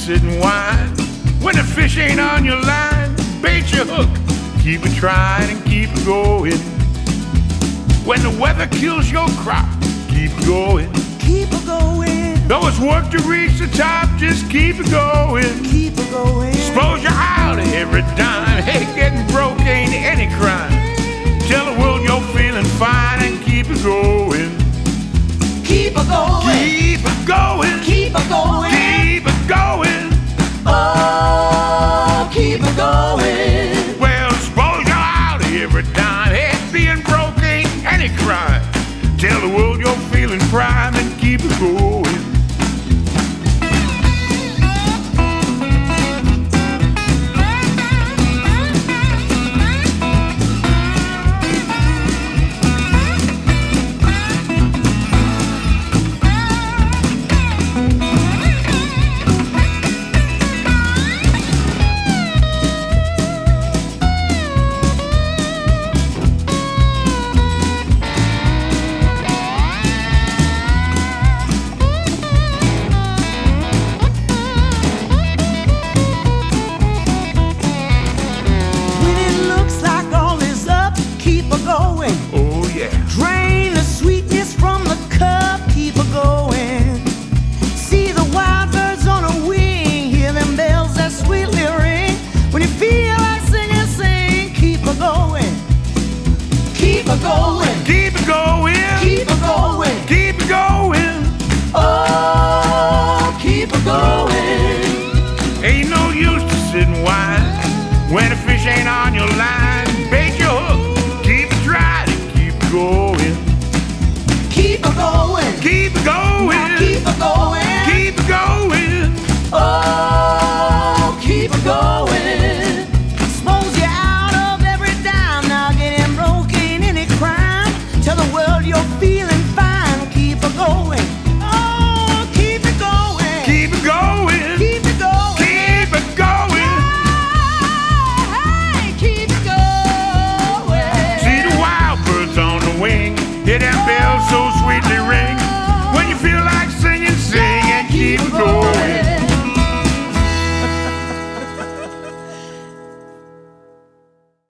sit and whine. When the fish ain't on your line, bait your hook, keep it trying and keep it going. When the weather kills your crop, keep it going. Keep it going. Though it's work to reach the top, just keep it going. Keep it going. Suppose you're out of every dime. Hey, getting broke ain't any crime. Tell the world you're feeling fine and keep it going. Keep it going. Keep it going. Keep it going. Keep it going. Oh, keep it going. Well, suppose you're out of every dime. Hey, being broke ain't any crime. Tell the world you're feeling prime and keep it going. Going. Oh yeah. Drain the sweetness from the cup, keep it going. See the wild birds on a wing, hear them bells that sweetly ring. When you feel like singing, sing, keep it going. Keep it going.